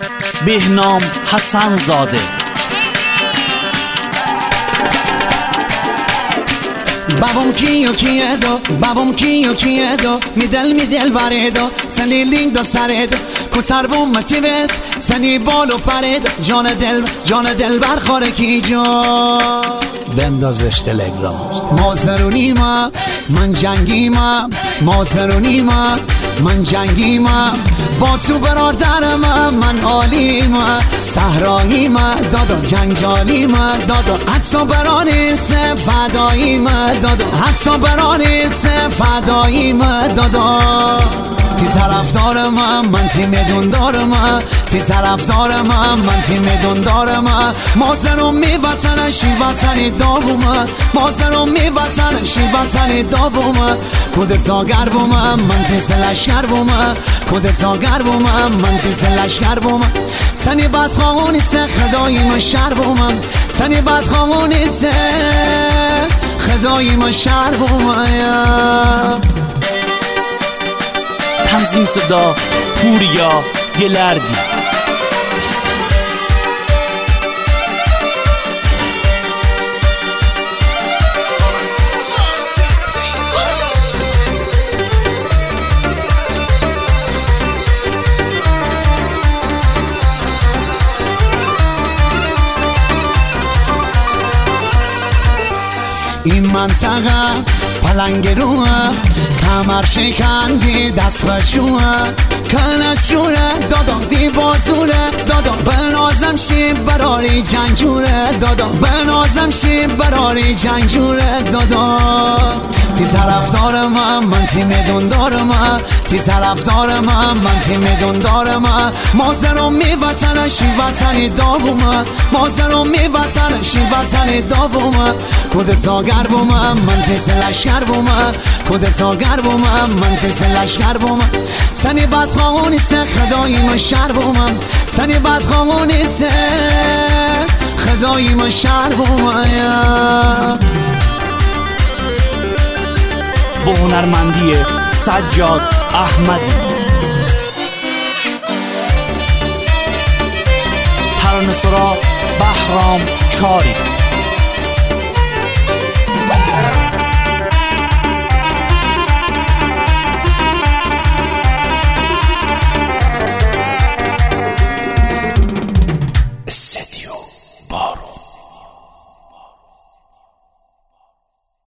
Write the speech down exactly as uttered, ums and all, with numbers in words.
بهنام حسن زاده. Babam kiyo kiyedo, babam kiyo kiyedo, midel midel varedo, sani lindo saredo, kutsarbum matives, sani bolo paredo, جان دل جان دل برخوره کی جو بندازش تلگرام. ما زرونی ما من جنگی ما، ما زرونی ما من جنگی ما، با تو برادر ما من عالی ما، صحرایی ما دادا جنجالی ما دادا، حتی برانی سه فدایی ما دادا، حتی برانی سه فدایی ما دادا. تی طرفدار من من تیم دندار من، تی طرفدار من من تیم دندار من، مازرم می وطن شی وطنی داوم، مازرم می وطن شی وطنی داوم، کود ساگر بوم من پیس لشکر بوم، کود ساگر بوم من پیس لشکر بوم، تنی بد خواهونی سه خدایی ما شر بوم، تنی بد خواهونی سه خدایی ما شر بوم. تنظیم صدا پوریا گلردی. این منطقه پلنگ روه، کمر شکندی دست بشوه، کلشوره دادا بی بازوره دادا، بنازم شی براری جنگجوره دادا، بنازم شی براری جنگجوره دادا. تی طرفدار من من تیم دندار من، تی طرفدار من من تیم دندار من، مازرم می وطن شی وطنی داوم، مازرم می وطن شی وطنی داوم، کود ساگر بوم من پیس لشکر بوم، کود ساگر بوم من پیس لشکر بوم، تنی بد خواهونی سه خدایی ما شر بوم، تنی بد خواهونی سه خدایی ما شر بوم. با هنرمندی سجاد احمدی. ترانه‌سرا بهرام چاری.